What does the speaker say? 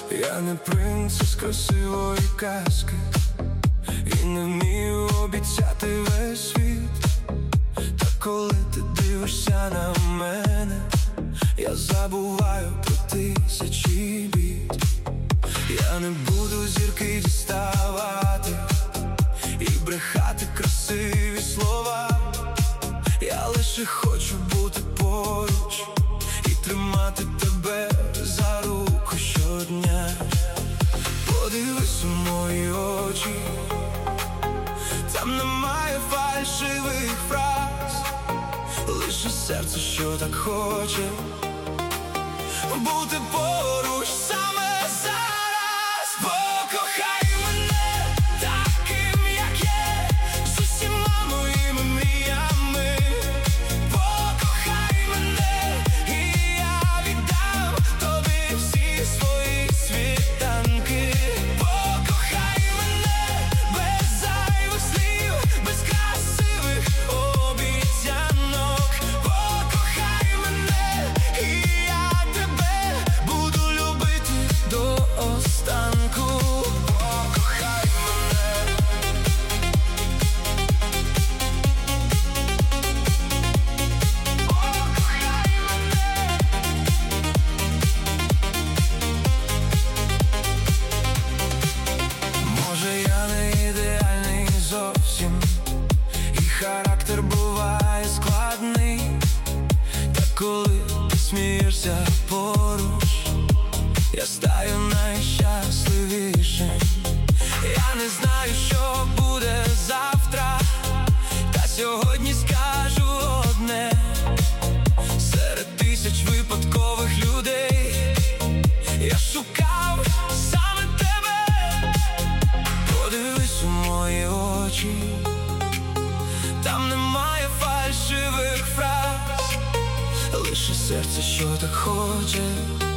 Я не принц із красивої казки і не вмію обіцяти весь світ. Та коли ти дивишся на мене, я забуваю про тисячі бід. Я не буду зірки діставати і брехати красиві слова. Я лише хочу бути поруч і тримати тебе за руку щодня. Подивись у мої очі, там немає фальшивих фраз, лише серце, що так хоче бути поруч саме зараз. Покохай мене таким, як є, з усіма моїми мріями. Покохай мене, і я віддам тобі всі свої світанки. Покохай мене без зайвих слів, без красивих обіцянок. Покохай мене, і я тебе буду любити до останку. Покохай мене. Може, я не ідеальний зовсім, і характер буває складний. Та коли ти смієшся поруч, я стаю найщасливішим. Я не знаю, що буде завтра, та сьогодні скажу одне: серед тисяч випадкових людей я шукав саме тебе. Подивись у мої очі, там немає фальшивих фраз, лише серце, що так хоче